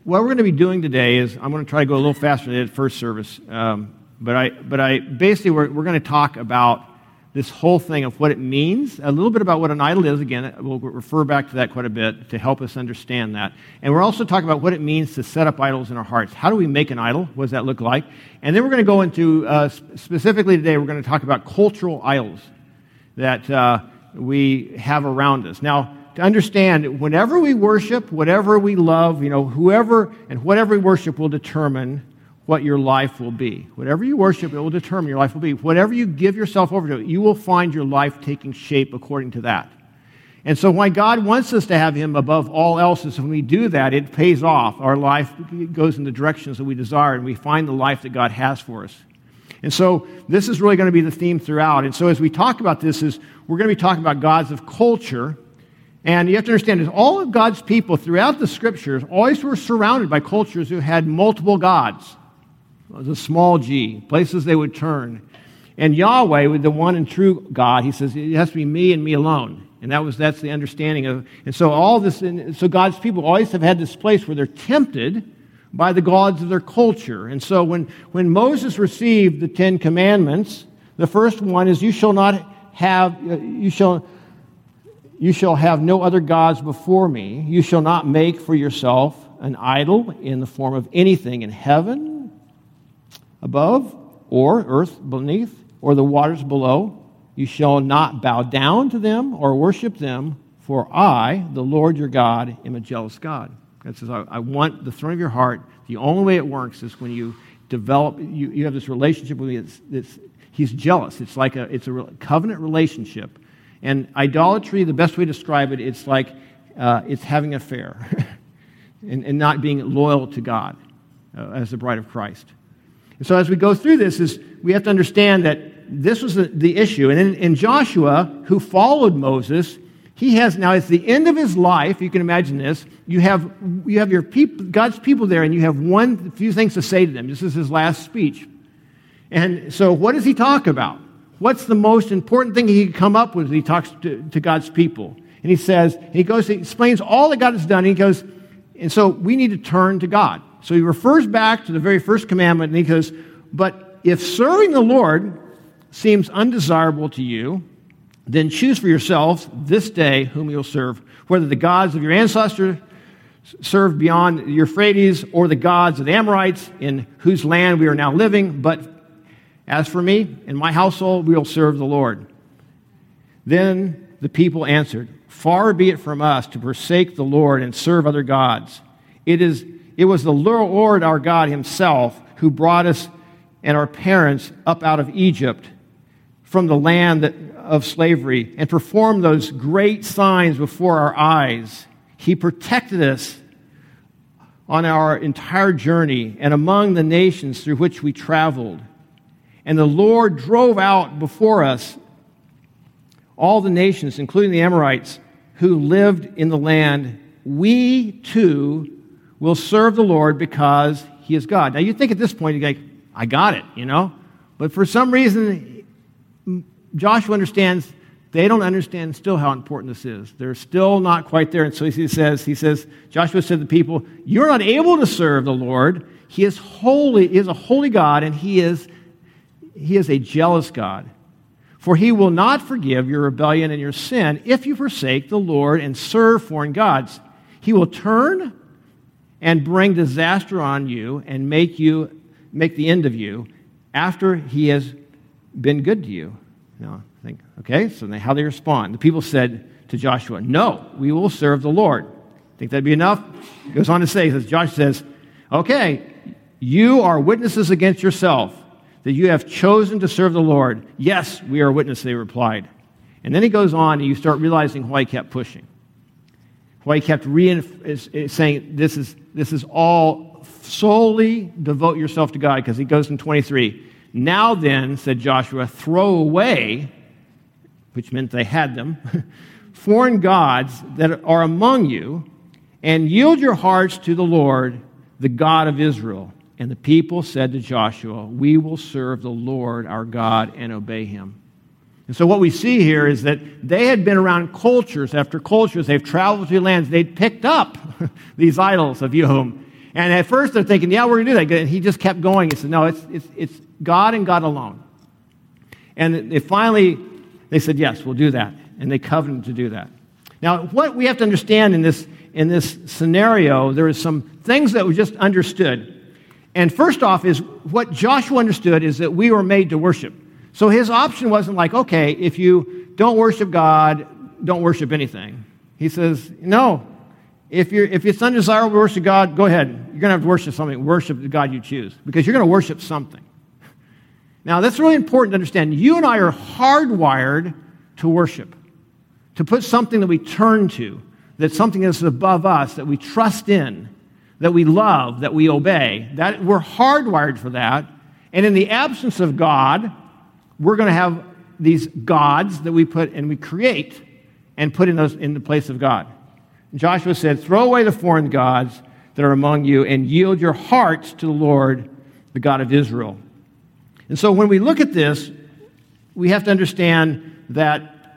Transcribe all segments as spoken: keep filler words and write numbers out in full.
what we're going to be doing today is I'm going to try to go a little faster than I did first service. Um, but I, but I basically we're, we're going to talk about this whole thing of what it means, a little bit about what an idol is. Again, we'll refer back to that quite a bit to help us understand that. And we're also talking about what it means to set up idols in our hearts. How do we make an idol? What does that look like? And then we're going to go into, uh, specifically today, we're going to talk about cultural idols that uh, we have around us. Now, to understand, whenever we worship, whatever we love, you know, whoever and whatever we worship will determine what your life will be. Whatever you worship, it will determine your life will be. Whatever you give yourself over to, you will find your life taking shape according to that. And so why God wants us to have Him above all else is when we do that, it pays off. Our life goes in the directions that we desire, and we find the life that God has for us. And so this is really going to be the theme throughout. And so as we talk about this, is we're going to be talking about gods of culture. And you have to understand is all of God's people throughout the Scriptures always were surrounded by cultures who had multiple gods. It was a small g, places they would turn. And Yahweh, with the one and true God, He says, it has to be me and me alone. And that was that's the understanding of. And so all this, so God's people always have had this place where they're tempted by the gods of their culture. And so when, when Moses received the Ten Commandments, the first one is, you shall not have, you shall, you shall have no other gods before me. You shall not make for yourself an idol in the form of anything in heaven above, or earth beneath, or the waters below. You shall not bow down to them or worship them, for I, the Lord your God, am a jealous God. That says, I, I want the throne of your heart. The only way it works is when you develop, you, you have this relationship with me. It's, it's, he's jealous. It's like a, it's a covenant relationship. And idolatry, the best way to describe it, it's like uh, it's having an affair and, and not being loyal to God uh, as the bride of Christ. And so as we go through this, is we have to understand that this was the, the issue. And in, in Joshua, who followed Moses, he has now, at the end of his life, you can imagine this, you have you have your people, God's people there, and you have one few things to say to them. This is his last speech. And so what does he talk about? What's the most important thing he can come up with when he talks to, to God's people? And he says, he goes, he explains all that God has done, and he goes, and so we need to turn to God. So he refers back to the very first commandment, and he goes, but if serving the Lord seems undesirable to you, then choose for yourselves this day whom you'll serve, whether the gods of your ancestors served beyond the Euphrates, or the gods of the Amorites in whose land we are now living. But as for me and my household, we will serve the Lord. Then the people answered, far be it from us to forsake the Lord and serve other gods. It is It was the Lord our God Himself who brought us and our parents up out of Egypt from the land that, of slavery, and performed those great signs before our eyes. He protected us on our entire journey and among the nations through which we traveled. And the Lord drove out before us all the nations, including the Amorites, who lived in the land. We too will serve the Lord because He is God. Now you think at this point, you're like, I got it, you know? But for some reason, Joshua understands, they don't understand still how important this is. They're still not quite there. And so he says, he says, Joshua said to the people, you're not able to serve the Lord. He is holy, He is a holy God, and He is, He is a jealous God. For He will not forgive your rebellion and your sin if you forsake the Lord and serve foreign gods. He will turn and bring disaster on you and make you make the end of you after He has been good to you. Now, think, okay, so then how they respond. The people said to Joshua, no, we will serve the Lord. Think that'd be enough? He goes on to say, as Joshua says, okay, you are witnesses against yourself that you have chosen to serve the Lord. Yes, we are witnesses, they replied. And then he goes on, and you start realizing why he kept pushing. Why he kept re- saying, this is, this is all solely devote yourself to God, because he goes in twenty-three. Now then, said Joshua, throw away, which meant they had them, foreign gods that are among you, and yield your hearts to the Lord, the God of Israel. And the people said to Joshua, we will serve the Lord our God and obey Him. And so what we see here is that they had been around cultures after cultures. They've traveled through lands. They'd picked up these idols of Yahweh. And at first they're thinking, yeah, we're going to do that. And he just kept going. He said, no, it's, it's, it's God and God alone. And they finally, they said, yes, we'll do that. And they covenanted to do that. Now, what we have to understand in this, in this scenario, there is some things that were just understood. And first off is what Joshua understood is that we were made to worship. So his option wasn't like, okay, if you don't worship God, don't worship anything. He says, no, if you're if it's undesirable to worship God, go ahead. You're going to have to worship something. Worship the God you choose because you're going to worship something. Now, that's really important to understand. You and I are hardwired to worship, to put something that we turn to, that's something that's above us, that we trust in, that we love, that we obey. That we're hardwired for that. And in the absence of God, we're going to have these gods that we put and we create and put in those in the place of God. Joshua said, throw away the foreign gods that are among you and yield your hearts to the Lord, the God of Israel. And so when we look at this, we have to understand that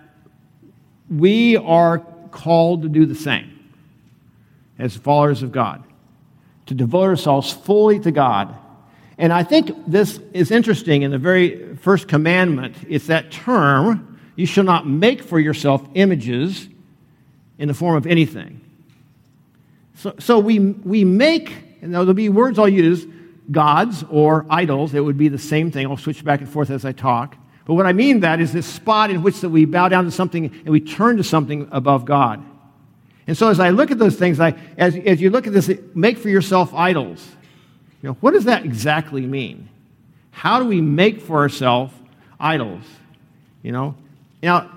we are called to do the same as followers of God, to devote ourselves fully to God. And I think this is interesting in the very first commandment. It's that term, you shall not make for yourself images in the form of anything. So, so we, we make, and there'll be words I'll use, gods or idols. It would be the same thing. I'll switch back and forth as I talk. But what I mean that is this spot in which that we bow down to something and we turn to something above God. And so as I look at those things, I, as, as you look at this, make for yourself idols. You know, what does that exactly mean? How do we make for ourselves idols? You know? Now,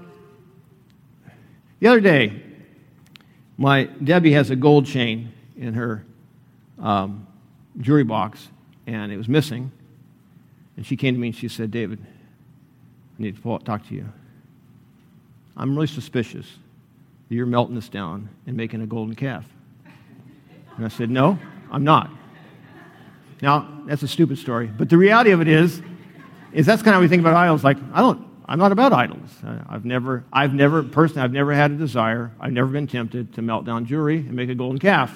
the other day, my Debbie has a gold chain in her um, jewelry box, and it was missing. And she came to me and she said, David, I need to talk to you. I'm really suspicious that you're melting this down and making a golden calf. And I said, no, I'm not. Now, that's a stupid story, but the reality of it is, is that's kind of how we think about idols. Like, I don't, I'm not about idols. I've never, I've never, personally, I've never had a desire. I've never been tempted to melt down jewelry and make a golden calf.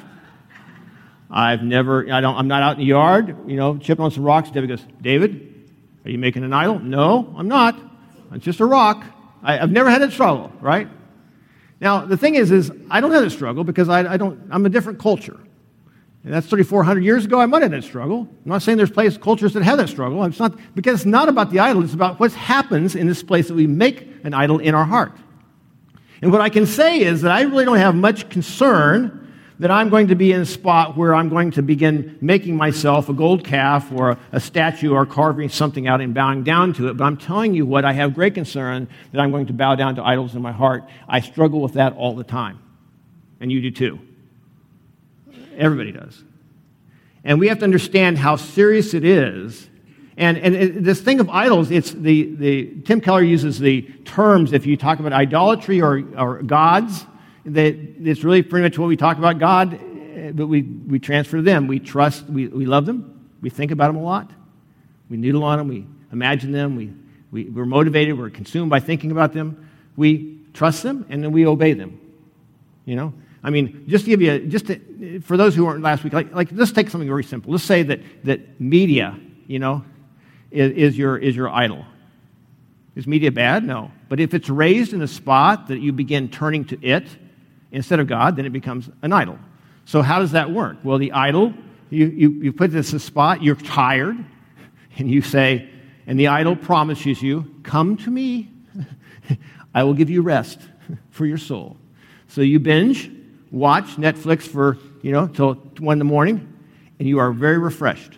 I've never, I don't, I'm not out in the yard, you know, chipping on some rocks. Debbie goes, David, are you making an idol? No, I'm not. It's just a rock. I, I've never had that struggle, right? Now, the thing is, is I don't have that struggle because I, I don't, I'm a different culture. And that's thirty-four hundred years ago, I might have that struggle. I'm not saying there's places, cultures that have that struggle. It's not, because it's not about the idol, it's about what happens in this place that we make an idol in our heart. And what I can say is that I really don't have much concern that I'm going to be in a spot where I'm going to begin making myself a gold calf or a, a statue or carving something out and bowing down to it. But I'm telling you what, I have great concern that I'm going to bow down to idols in my heart. I struggle with that all the time. And you do too. Everybody does. And we have to understand how serious it is. And, and it, this thing of idols, it's the, the Tim Keller uses the terms, if you talk about idolatry or, or gods, that it's really pretty much what we talk about God, but we, we transfer to them. We trust, we, we love them, we think about them a lot, we noodle on them, we imagine them, we, we, we're motivated, we're consumed by thinking about them, we trust them, and then we obey them. You know? I mean, just to give you, a, just to, for those who weren't last week, like, like let's take something very simple. Let's say that, that media, you know, is, is your is your idol. Is media bad? No. But if it's raised in a spot that you begin turning to it instead of God, then it becomes an idol. So how does that work? Well, the idol, you, you, you put this in a spot, you're tired, and you say, and the idol promises you, come to me, I will give you rest for your soul. So you binge, watch Netflix for, you know, till one in the morning, and you are very refreshed.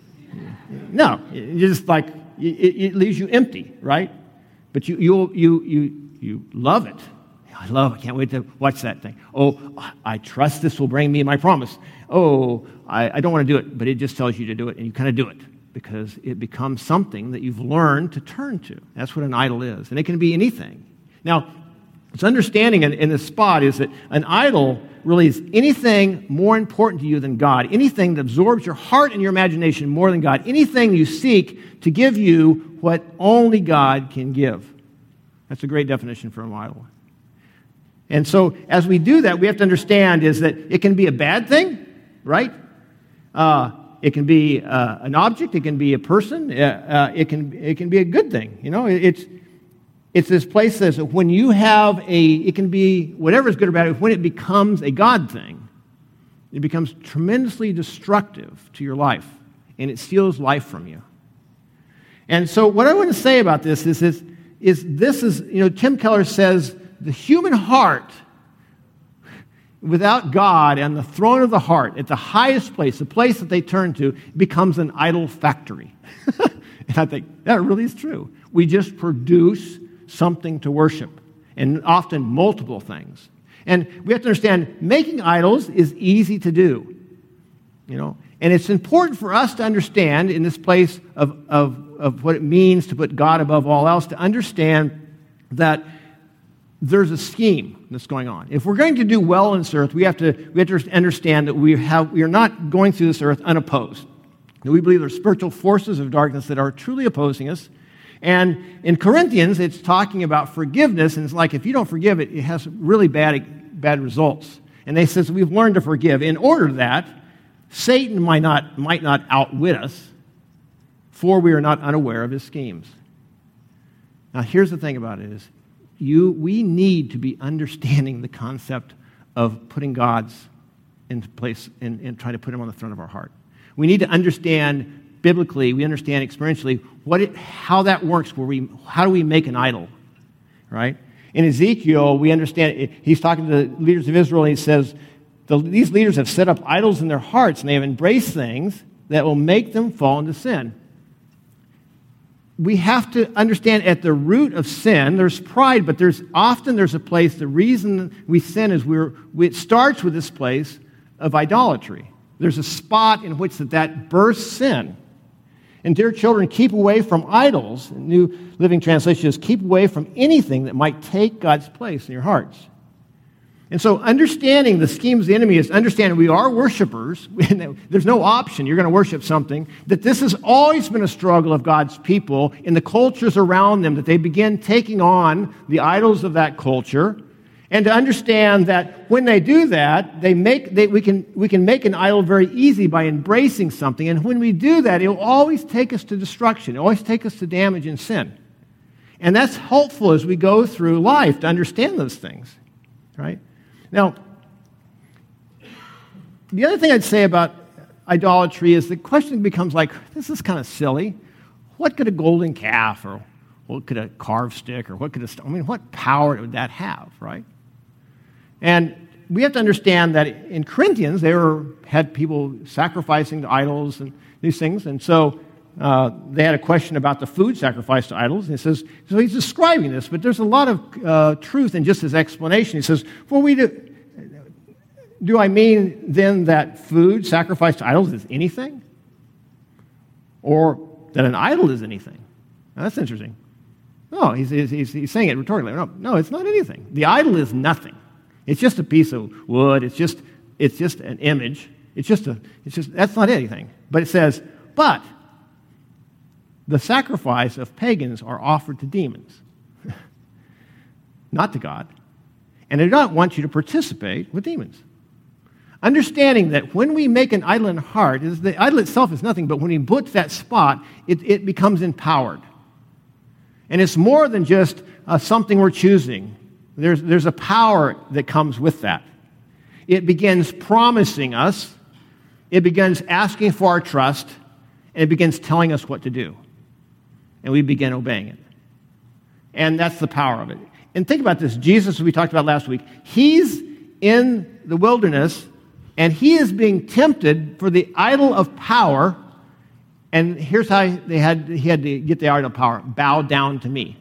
No, you're just like, it, it leaves you empty, right? But you, you, you, you, you love it. I love it. I can't wait to watch that thing. Oh, I trust this will bring me my promise. Oh, I, I don't want to do it, but it just tells you to do it, and you kind of do it because it becomes something that you've learned to turn to. That's what an idol is, and it can be anything. Now, its understanding in, in this spot is that an idol really is anything more important to you than God, anything that absorbs your heart and your imagination more than God, anything you seek to give you what only God can give. That's a great definition for an idol. And so as we do that, we have to understand is that it can be a bad thing, right? Uh, it can be uh, an object. It can be a person. Uh, uh, it can it can be a good thing. You know, it, it's it's this place that says when you have a, it can be whatever is good or bad. When it becomes a God thing, it becomes tremendously destructive to your life, and it steals life from you. And so, what I want to say about this is, is, is this is you know Tim Keller says the human heart, without God and the throne of the heart, at the highest place, the place that they turn to, becomes an idol factory. And I think that really is true. We just produce something to worship, and often multiple things. And we have to understand, making idols is easy to do. You know, and it's important for us to understand in this place of, of, of what it means to put God above all else, to understand that there's a scheme that's going on. If we're going to do well on this earth, we have to we have to understand that we have we are not going through this earth unopposed. That we believe there are spiritual forces of darkness that are truly opposing us. And in Corinthians, it's talking about forgiveness, and it's like if you don't forgive it, it has really bad bad results. And they says we've learned to forgive in order that Satan might not might not outwit us, for we are not unaware of his schemes. Now, here's the thing about it is. You, we need to be understanding the concept of putting God's into place and, and trying to put him on the throne of our heart. We need to understand biblically, we understand experientially what it, how that works. Where we, how do we make an idol, right? In Ezekiel, we understand it, he's talking to the leaders of Israel, and he says the, these leaders have set up idols in their hearts, and they have embraced things that will make them fall into sin. We have to understand at the root of sin, there's pride, but there's often there's a place, the reason we sin is we're, it starts with this place of idolatry. There's a spot in which that, that bursts sin. And dear children, keep away from idols. New Living Translation is keep away from anything that might take God's place in your hearts. And so understanding the schemes of the enemy is understanding we are worshipers. There's no option. You're going to worship something. That this has always been a struggle of God's people in the cultures around them, that they begin taking on the idols of that culture. And to understand that when they do that, they make they, we can we can make an idol very easy by embracing something. And when we do that, it will always take us to destruction. It will always take us to damage and sin. And that's helpful as we go through life to understand those things, right? Now, the other thing I'd say about idolatry is the question becomes like, this is kind of silly. What could a golden calf or what could a carved stick or what could a, I mean, what power would that have, right? And we have to understand that in Corinthians, they were, had people sacrificing to idols and these things. And so uh, they had a question about the food sacrificed to idols. And he says, so he's describing this, but there's a lot of uh, truth in just his explanation. He says, well, we do, do I mean then that food sacrificed to idols is anything? Or that an idol is anything? Now, that's interesting. No, he's, he's, he's saying it rhetorically. No, no, it's not anything. The idol is nothing. It's just a piece of wood. It's just, it's just an image. It's just a, it's just, that's not anything. But it says, but the sacrifice of pagans are offered to demons, not to God. And they don't want you to participate with demons. Understanding that when we make an idol in the heart, is the idol itself is nothing, but when we put that spot, it, it becomes empowered. And it's more than just uh, something we're choosing. There's, there's a power that comes with that. It begins promising us, it begins asking for our trust, and it begins telling us what to do. And we begin obeying it. And that's the power of it. And think about this. Jesus, we talked about last week, he's in the wilderness, and he is being tempted for the idol of power. And here's how they had, he had to get the idol of power. Bow down to me.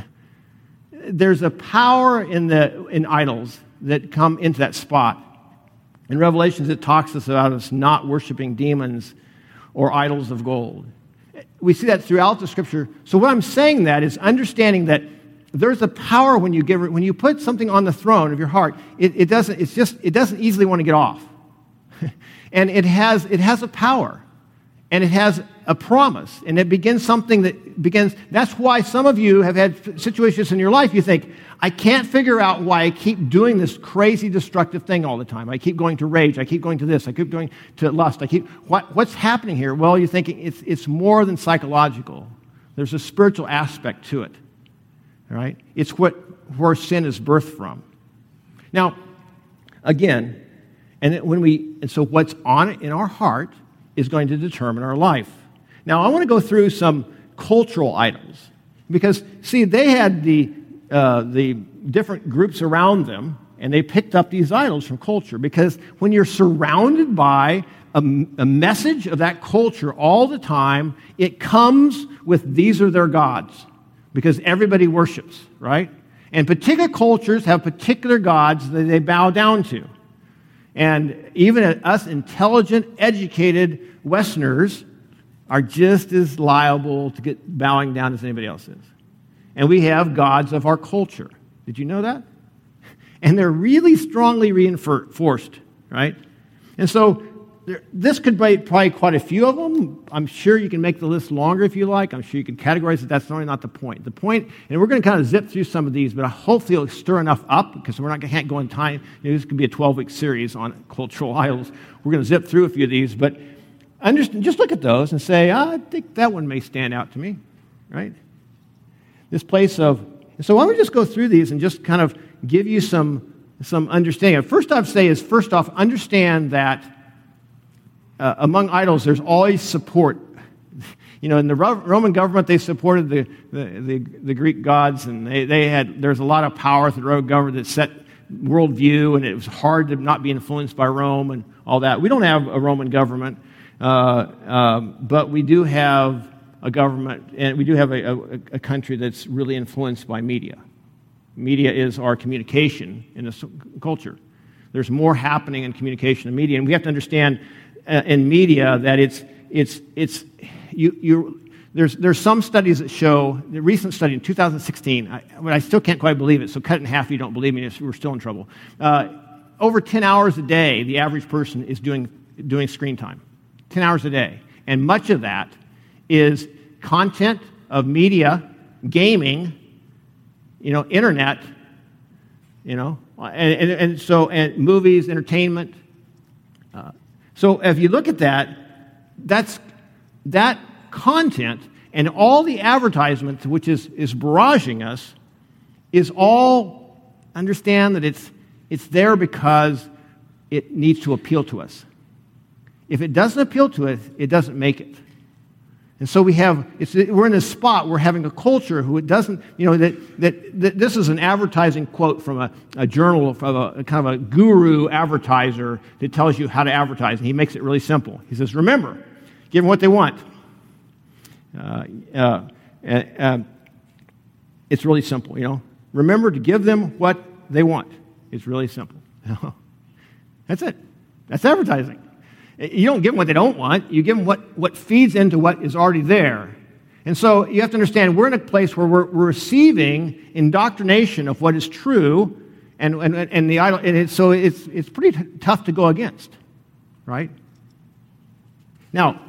There's a power in the in idols that come into that spot. In Revelations, it talks us about us not worshiping demons or idols of gold. We see that throughout the Scripture. So what I'm saying that is understanding that there's a power when you give when you put something on the throne of your heart. It, it doesn't. It's just it doesn't easily want to get off, and it has it has a power. And it has a promise, and it begins something that begins, that's why some of you have had situations in your life, you think, I can't figure out why I keep doing this crazy destructive thing all the time. I keep going to rage, I keep going to this, I keep going to lust, I keep, what, what's happening here? Well, you're thinking it's, it's more than psychological. There's a spiritual aspect to it, all right? It's what, where sin is birthed from. Now, again, and when we, and so what's on it in our heart is going to determine our life. Now, I want to go through some cultural idols because, see, they had the uh, the different groups around them, and they picked up these idols from culture because when you're surrounded by a, a message of that culture all the time, it comes with these are their gods because everybody worships, right? And particular cultures have particular gods that they bow down to. And even us intelligent, educated Westerners are just as liable to get bowing down as anybody else is. And we have gods of our culture. Did you know that? And they're really strongly reinforced, right? And so there, this could be probably quite a few of them. I'm sure you can make the list longer if you like. I'm sure you can categorize it. That's really not the point. The point, and we're going to kind of zip through some of these, but hopefully it'll stir enough up because we're not can't go in time. You know, this could be a twelve-week series on cultural idols. We're going to zip through a few of these, but understand, just look at those and say, oh, I think that one may stand out to me, right? This place of, so why don't we just go through these and just kind of give you some, some understanding. First I'd say is, first off, understand that uh, among idols there's always support. You know, in the Roman government, they supported the, the, the, the Greek gods, and they, they had, there's a lot of power through the Roman government that set worldview, and it was hard to not be influenced by Rome and all that. We don't have a Roman government. Uh, um, but we do have a government, and we do have a, a, a country that's really influenced by media. Media is our communication in this culture. There's more happening in communication and media, and we have to understand uh, in media that it's it's it's you you. There's there's some studies that show, the recent study in two thousand sixteen, I, but I still can't quite believe it. So cut it in half if you don't believe me. We're still in trouble. Uh, over ten hours a day, the average person is doing doing screen time. ten hours a day. And much of that is content of media, gaming, you know, internet, you know, and, and, and so, and movies, entertainment. Uh, so if you look at that, that's, that content and all the advertisements, which is, is barraging us, is all, understand that it's, it's there because it needs to appeal to us. If it doesn't appeal to it, it doesn't make it. And so we have, it's, we're in a spot, we're having a culture who it doesn't, you know, that, that, that this is an advertising quote from a, a journal, from a, a kind of a guru advertiser that tells you how to advertise, and he makes it really simple. He says, remember, give them what they want. Uh, uh, uh, it's really simple, you know. Remember to give them what they want. It's really simple. That's it. That's advertising. You don't give them what they don't want. You give them what, what feeds into what is already there. And so you have to understand we're in a place where we're, we're receiving indoctrination of what is true, and, and, and the idol. And it's, so it's, it's pretty t- tough to go against, right? Now,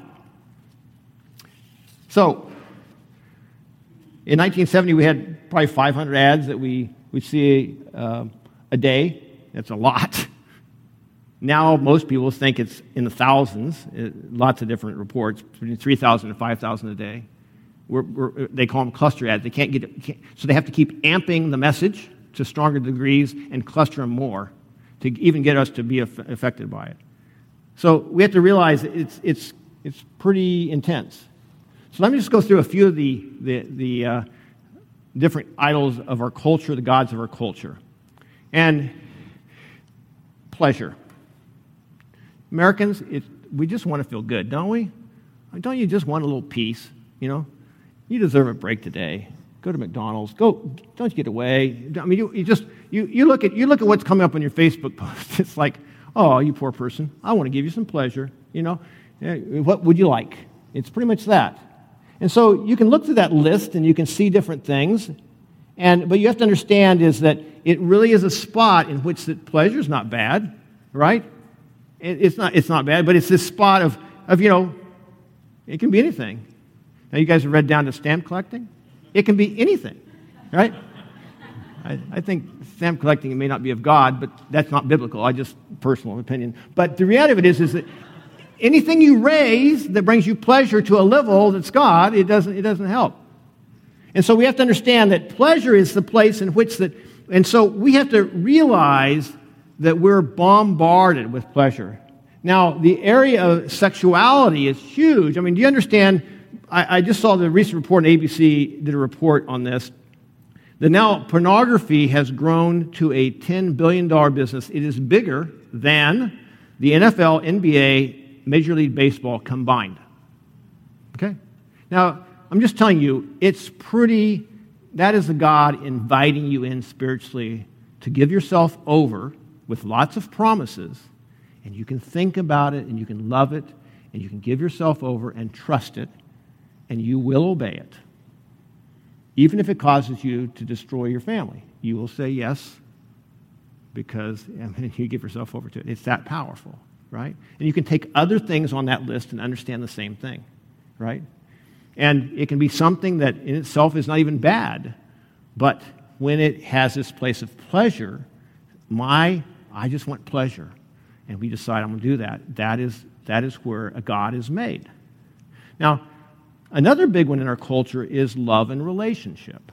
so in nineteen seventy, we had probably five hundred ads that we would see uh, a day. That's a lot. Now, most people think it's in the thousands, it, lots of different reports, between three thousand and five thousand a day. We're, we're, they call them cluster ads. They can't get it, can't, so they have to keep amping the message to stronger degrees and cluster them more to even get us to be aff- affected by it. So we have to realize it's, it's, it's pretty intense. So let me just go through a few of the, the, the uh, different idols of our culture, the gods of our culture. And pleasure. Americans, it, we just want to feel good, don't we? Don't you just want a little peace, you know? You deserve a break today. Go to McDonald's. Go, don't you get away. I mean, you, you just, you, you, look at, you look at what's coming up on your Facebook post. It's like, oh, you poor person. I want to give you some pleasure, you know? What would you like? It's pretty much that. And so you can look through that list and you can see different things. And, but you have to understand is that it really is a spot in which that pleasure is not bad, right? It's not, it's not bad, but it's this spot of, of, you know, It can be anything. Now, you guys have read down to stamp collecting? It can be anything, right? I, I think stamp collecting may not be of God, but that's not biblical. I just personal opinion. But the reality of it is, is that anything you raise that brings you pleasure to a level that's God, it doesn't, it doesn't help. And so we have to understand that pleasure is the place in which that, and so we have to realize that we're bombarded with pleasure. Now, the area of sexuality is huge. I mean, do you understand? I, I just saw the recent report, and A B C did a report on this, that now pornography has grown to a ten billion dollars business. It is bigger than the N F L, N B A, Major League Baseball combined. Okay? Now, I'm just telling you, it's pretty, that is a God inviting you in spiritually to give yourself over with lots of promises, and you can think about it, and you can love it, and you can give yourself over and trust it, and you will obey it. Even if it causes you to destroy your family, you will say yes because I mean, you give yourself over to it. It's that powerful, right? And you can take other things on that list and understand the same thing, right? And it can be something that in itself is not even bad, but when it has this place of pleasure, my, I just want pleasure, and we decide I'm going to do that, that is, that is where a God is made. Now, another big one in our culture is love and relationship,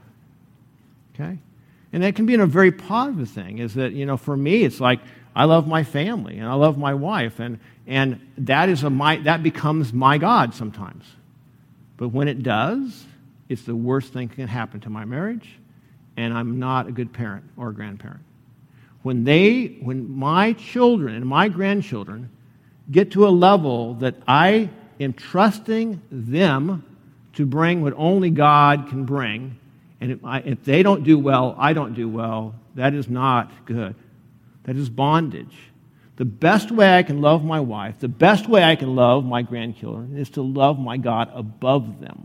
okay? And that can be in a very positive thing, is that, you know, for me, it's like, I love my family, and I love my wife, and, and that is a my, that becomes my God sometimes. But when it does, it's the worst thing that can happen to my marriage, and I'm not a good parent or a grandparent. When they, when my children and my grandchildren get to a level that I am trusting them to bring what only God can bring, and if, I, if they don't do well, I don't do well, that is not good. That is bondage. The best way I can love my wife, the best way I can love my grandchildren is to love my God above them.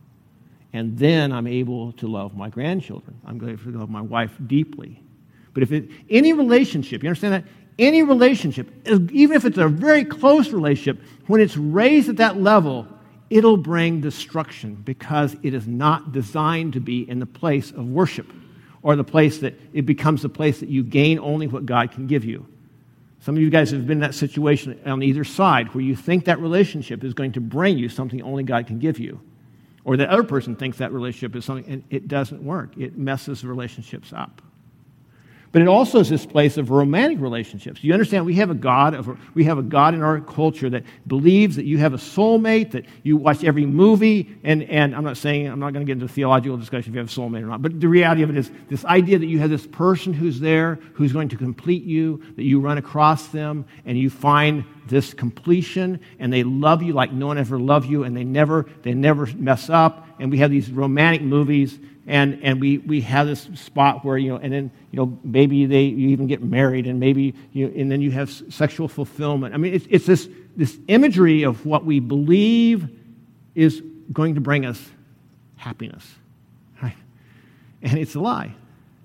And then I'm able to love my grandchildren. I'm going to love my wife deeply. But if it, any relationship, you understand that? Any relationship, even if it's a very close relationship, when it's raised at that level, it'll bring destruction because it is not designed to be in the place of worship or the place that it becomes the place that you gain only what God can give you. Some of you guys have been in that situation on either side where you think that relationship is going to bring you something only God can give you. Or the other person thinks that relationship is something, and it doesn't work. It messes relationships up. But it also is this place of romantic relationships. You understand we have a God of we have a God in our culture that believes that you have a soulmate, that you watch every movie, and, and I'm not saying, I'm not going to get into a theological discussion if you have a soulmate or not, but the reality of it is this idea that you have this person who's there, who's going to complete you, that you run across them, and you find this completion, and they love you like no one ever loved you, and they never they never mess up, and we have these romantic movies. And and we, we have this spot where, you know, and then, you know, maybe they you even get married, and maybe, you know, and then you have sexual fulfillment. I mean, it's it's this this imagery of what we believe is going to bring us happiness, right? And it's a lie.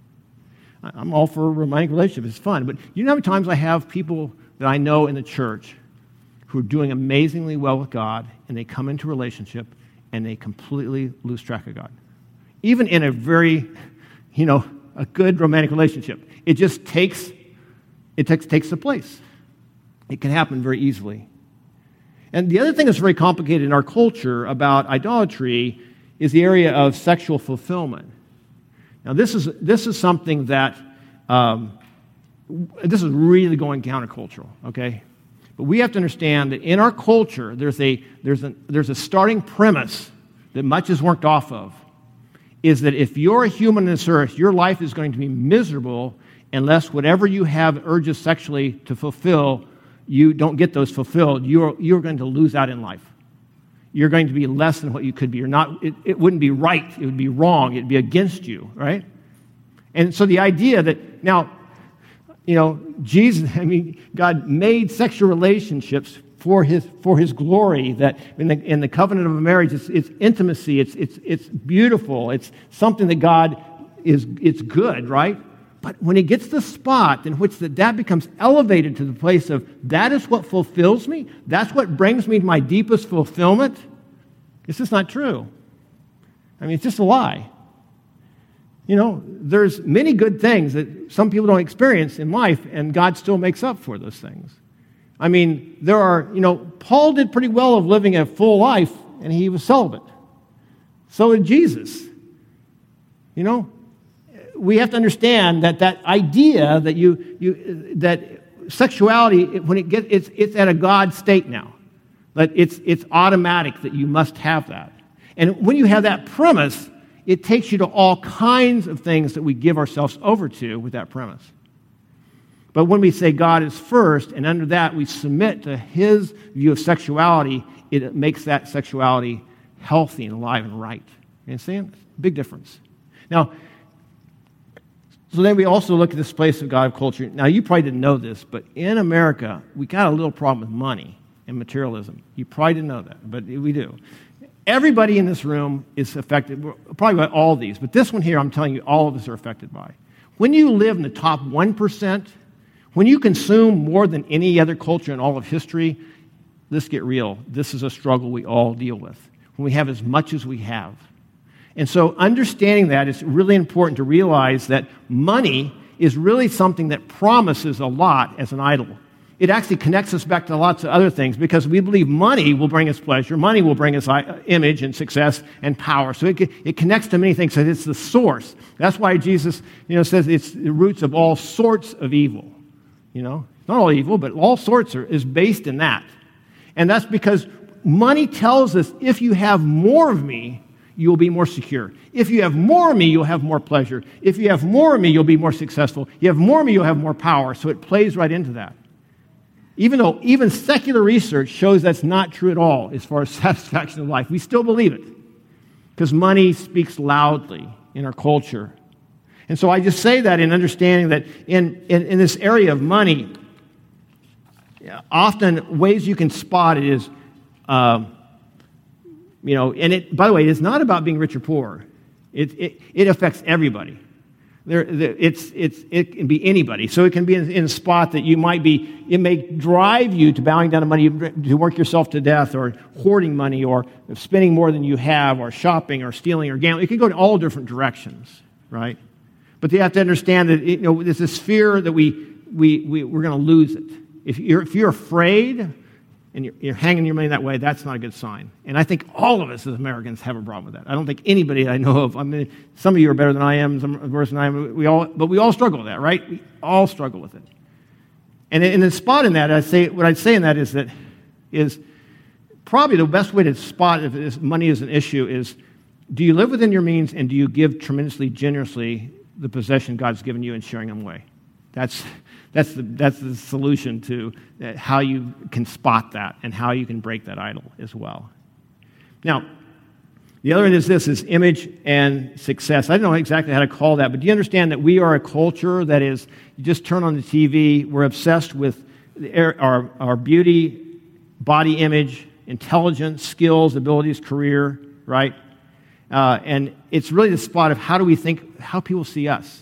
I'm all for a romantic relationship. It's fun. But you know how many times I have people that I know in the church who are doing amazingly well with God, and they come into a relationship, and they completely lose track of God. Even in a very, you know, a good romantic relationship, it just takes, it takes, takes the place. It can happen very easily. And the other thing that's very complicated in our culture about idolatry is the area of sexual fulfillment. Now, this is this is something that um, this is really going countercultural. Okay, but we have to understand that in our culture, there's a there's a there's a starting premise that much is worked off of. Is that if you're a human on this earth, your life is going to be miserable unless whatever you have urges sexually to fulfill, you don't get those fulfilled. You're, you're going to lose out in life. You're going to be less than what you could be. You're not, it, it wouldn't be right. It would be wrong. It would be against you, right? And so the idea that, now, you know, Jesus, I mean, God made sexual relationships for his for his glory, that in the, in the covenant of a marriage, it's, it's intimacy, it's it's it's beautiful, it's something that God is, it's good, right? But when it gets to the spot in which that, that becomes elevated to the place of that is what fulfills me, that's what brings me to my deepest fulfillment, It's just not true. I mean, it's just a lie. You know, there's many good things that some people don't experience in life, and God still makes up for those things. I mean, there are, you know, Paul did pretty well of living a full life, and he was celibate. So did Jesus. You know, we have to understand that that idea that you, you that sexuality, when it gets, it's, it's at a God state now. That it's, it's automatic that you must have that. And when you have that premise, it takes you to all kinds of things that we give ourselves over to with that premise. But when we say God is first, and under that we submit to His view of sexuality, it makes that sexuality healthy and alive and right. You understand? Big difference. Now, so then we also look at this place of God of culture. Now, you probably didn't know this, but in America, we got a little problem with money and materialism. You probably didn't know that, but we do. Everybody in this room is affected, probably by all these, but this one here, I'm telling you, all of us are affected by. When you live in the top one percent, when you consume more than any other culture in all of history, let's get real. This is a struggle we all deal with. When we have as much as we have. And so understanding that, it's really important to realize that money is really something that promises a lot as an idol. It actually connects us back to lots of other things because we believe money will bring us pleasure. Money will bring us image and success and power. So it, it connects to many things. So it's the source. That's why Jesus, you know, says it's the roots of all sorts of evil. You know, not all evil, but all sorts are, is based in that. And that's because money tells us if you have more of me, you will be more secure. If you have more of me, you'll have more pleasure. If you have more of me, you'll be more successful. You have more of me, you'll have more power. So it plays right into that. Even though even secular research shows that's not true at all as far as satisfaction of life, we still believe it because money speaks loudly in our culture. And so I just say that in understanding that in, in, in this area of money, often ways you can spot it is, uh, you know, and it, by the way, it's not about being rich or poor. It, it, it affects everybody. There, it's, it's, it can be anybody. So it can be in, in a spot that you might be, it may drive you to bowing down to money, to work yourself to death, or hoarding money, or spending more than you have, or shopping, or stealing, or gambling. It can go in all different directions, right? But you have to understand that, you know, there's this fear that we, we, we, we're going to lose it. If you're, if you're afraid and you're, you're hanging your money that way, that's not a good sign. And I think all of us as Americans have a problem with that. I don't think anybody I know of, I mean, some of you are better than I am, some are worse than I am, we all, but we all struggle with that, right? We all struggle with it. And in the spot in that, I say, what I'd say in that is that is probably the best way to spot if this money is an issue is, do you live within your means and do you give tremendously generously the possession God's given you and sharing them away? That's that's the that's the solution to how you can spot that and how you can break that idol as well. Now, the other end is this, is image and success. I don't know exactly how to call that, but do you understand that we are a culture that is, you just turn on the T V, we're obsessed with our, our beauty, body image, intelligence, skills, abilities, career, right? Uh, and it's really the spot of how do we think, how people see us.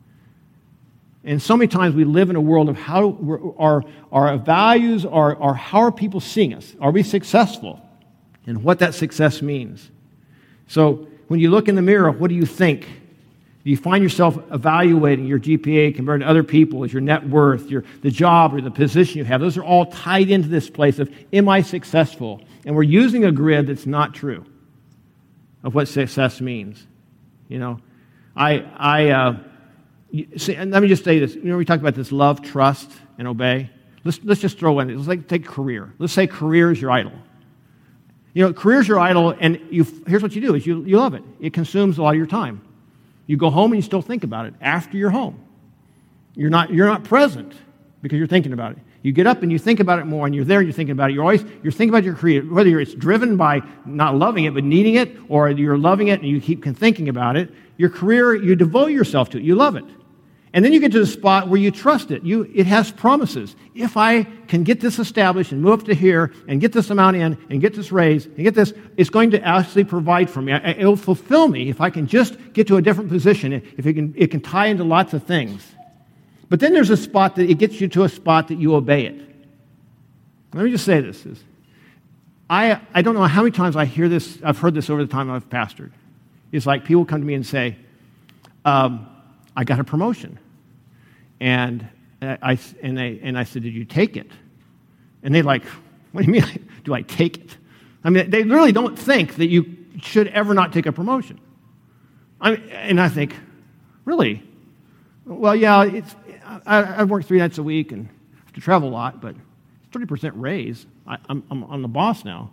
And so many times we live in a world of how we're, our, our values are, are how are people seeing us? Are we successful? And what that success means. So when you look in the mirror, what do you think? Do you find yourself evaluating your G P A compared to other people as your net worth, your the job or the position you have? Those are all tied into this place of, am I successful? And we're using a grid that's not true of what success means. You know, I, I, uh, you, see, and let me just say this. You know, we talked about this love, trust, and obey. Let's let's just throw in. Let's like take career. Let's say career is your idol. You know, career is your idol, and you. Here's what you do: is you you love it. It consumes a lot of your time. You go home and you still think about it after you're home. You're not you're not present because you're thinking about it. You get up and you think about it more, and you're there and you're thinking about it. You're always you're thinking about your career, whether you're, it's driven by not loving it but needing it, or you're loving it and you keep thinking about it. Your career, you devote yourself to it. You love it, and then you get to the spot where you trust it. You it has promises. If I can get this established and move up to here and get this amount in and get this raise and get this, it's going to actually provide for me. It will fulfill me if I can just get to a different position. If it can, it can tie into lots of things. But then there's a spot that it gets you to a spot that you obey it. Let me just say this. Is, I, I don't know how many times I hear this, I've heard this over the time I've pastored. It's like people come to me and say, um, I got a promotion. And I, and, they, and I said, did you take it? And they're like, what do you mean, do I take it? I mean, they really don't think that you should ever not take a promotion. I mean, and I think, really? Well, yeah, it's, I, I work three nights a week and have to travel a lot, but thirty percent raise. I, I'm, I'm, I'm the boss now.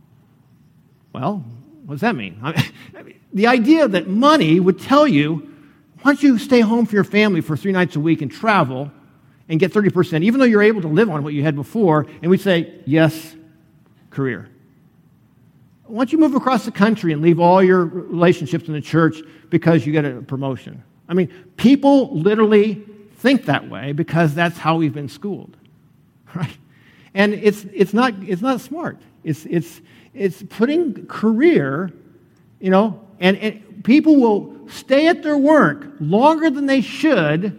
Well, what does that mean? I mean? I mean, the idea that money would tell you, why don't you stay home for your family for three nights a week and travel and get thirty percent, even though you're able to live on what you had before, and we'd say, yes, career. Why don't you move across the country and leave all your relationships in the church because you get a promotion? I mean, people literally think that way because that's how we've been schooled, right? And it's it's not it's not smart. It's it's it's putting career, you know, and, and people will stay at their work longer than they should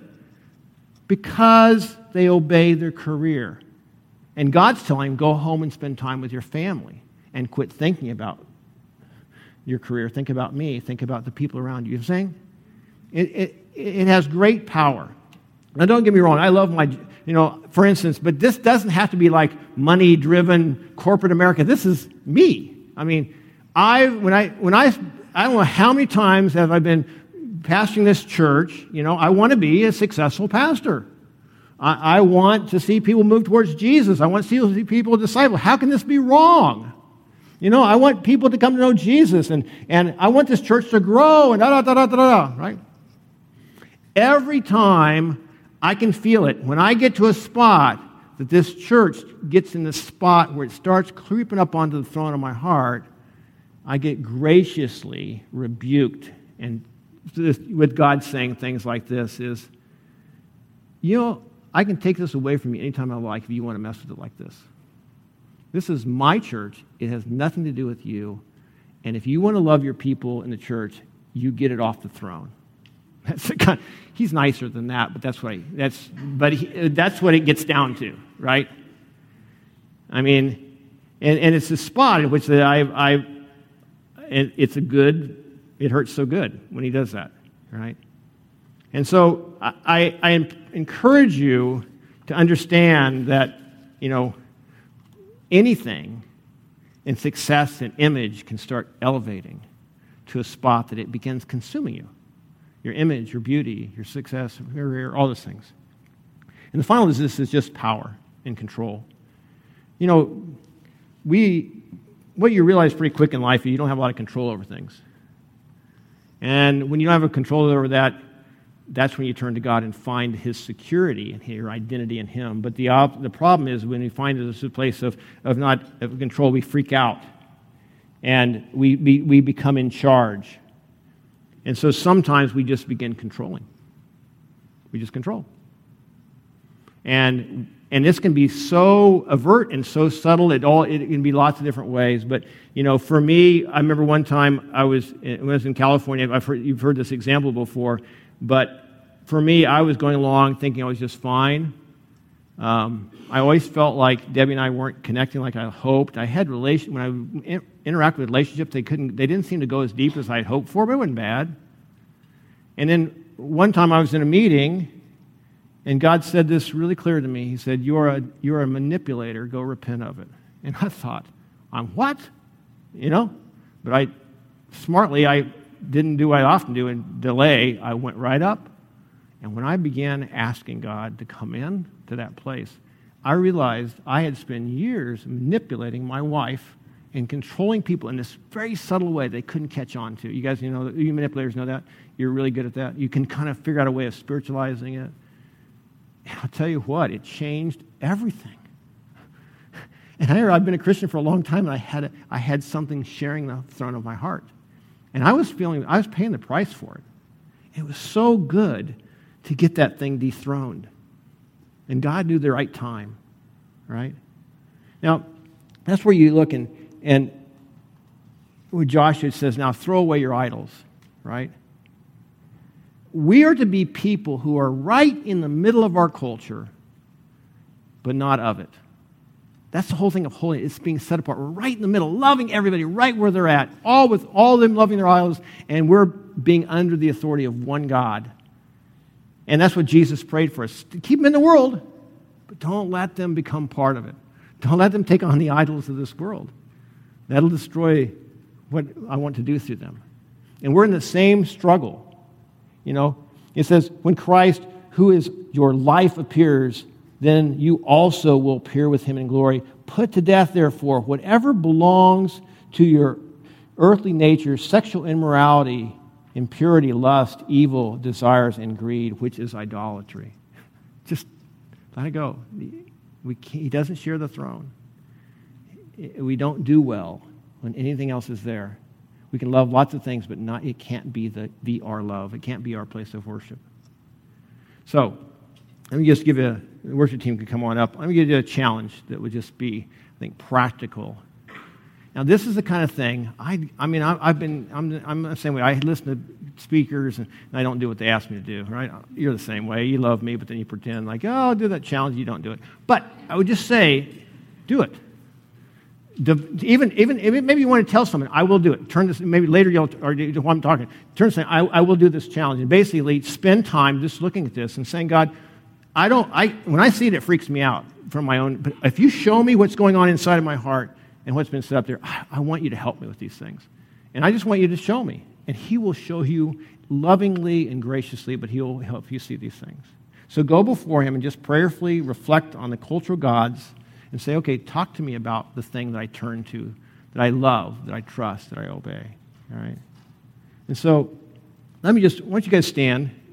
because they obey their career. And God's telling them, go home and spend time with your family and quit thinking about your career. Think about me. Think about the people around you. You know what I'm saying? It, it, it has great power. Now, don't get me wrong. I love my, you know, for instance, but this doesn't have to be like money-driven corporate America. This is me. I mean, I when I when I I don't know how many times have I been pastoring this church. You know, I want to be a successful pastor. I, I want to see people move towards Jesus. I want to see people disciple. How can this be wrong? You know, I want people to come to know Jesus, and, and I want this church to grow, and da da da da da da, right? Every time I can feel it, when I get to a spot that this church gets in the spot where it starts creeping up onto the throne of my heart, I get graciously rebuked. And this, with God saying things like this is, you know, I can take this away from you anytime I like if you want to mess with it like this. This is my church. It has nothing to do with you. And if you want to love your people in the church, you get it off the throne. That's the kind, he's nicer than that, but that's what I, that's but he, that's what it gets down to, right? I mean, and, and it's a spot in which I I and it's a good. It hurts so good when he does that, right? And so I, I encourage you to understand that, you know, anything in success and image can start elevating to a spot that it begins consuming you. Your image, your beauty, your success, your career, all those things. And the final is this is just power and control. You know, we what you realize pretty quick in life is you don't have a lot of control over things. And when you don't have a control over that, that's when you turn to God and find His security and your identity in Him. But the op- the problem is when we find this a place of, of not of control, we freak out. And we, we, we become in charge. And so sometimes we just begin controlling. We just control. And and this can be so overt and so subtle. It all it can be lots of different ways. But you know, for me, I remember one time I was when I was in California. I've heard, you've heard this example before. But for me, I was going along thinking I was just fine. Um, I always felt like Debbie and I weren't connecting like I hoped. I had relation when I in, interacted with relationships, they couldn't, they didn't seem to go as deep as I had hoped for, but it wasn't bad. And then one time I was in a meeting, and God said this really clear to me. He said, "You are a you are a manipulator. Go repent of it." And I thought, "I'm what?" You know, but I smartly I didn't do what I often do and delay. I went right up. And when I began asking God to come in to that place, I realized I had spent years manipulating my wife and controlling people in this very subtle way they couldn't catch on to. You guys, you know, you manipulators know that. You're really good at that. You can kind of figure out a way of spiritualizing it. And I'll tell you what, it changed everything. And I, I've been a Christian for a long time, and I had a, I had something sharing the throne of my heart. And I was feeling, I was paying the price for it. It was so good to get that thing dethroned. And God knew the right time, right? Now, that's where you look and, and where Joshua says, now throw away your idols, right? We are to be people who are right in the middle of our culture, but not of it. That's the whole thing of holiness. It's being set apart. We're right in the middle, loving everybody right where they're at, all with all of them loving their idols, and we're being under the authority of one God. And that's what Jesus prayed for us. To keep them in the world, but don't let them become part of it. Don't let them take on the idols of this world. That'll destroy what I want to do through them. And we're in the same struggle. You know, it says, when Christ, who is your life, appears, then you also will appear with him in glory. Put to death, therefore, whatever belongs to your earthly nature, sexual immorality, impurity, lust, evil, desires, and greed, which is idolatry. Just let it go. We can't, he doesn't share the throne. We don't do well when anything else is there. We can love lots of things, but not. It can't be the, the our love. It can't be our place of worship. So, let me just give you, a, the worship team can come on up. Let me give you a challenge that would just be, I think, practical. Now, this is the kind of thing, I I mean, I, I've been, I'm, I'm the same way. I listen to speakers, and, and I don't do what they ask me to do, right? You're the same way. You love me, but then you pretend like, oh, I'll do that challenge. You don't do it. But I would just say, do it. The, even, even, even maybe you want to tell someone, I will do it. Turn this, maybe later you'll, or while I'm talking, turn to say, I, I will do this challenge. And basically, spend time just looking at this and saying, God, I don't, I, when I see it, it freaks me out from my own, but if you show me what's going on inside of my heart and what's been set up there, I, I want you to help me with these things. And I just want you to show me. And he will show you lovingly and graciously, but he will help you see these things. So go before him and just prayerfully reflect on the cultural gods and say, okay, talk to me about the thing that I turn to, that I love, that I trust, that I obey. All right? And so let me just, why don't you guys stand?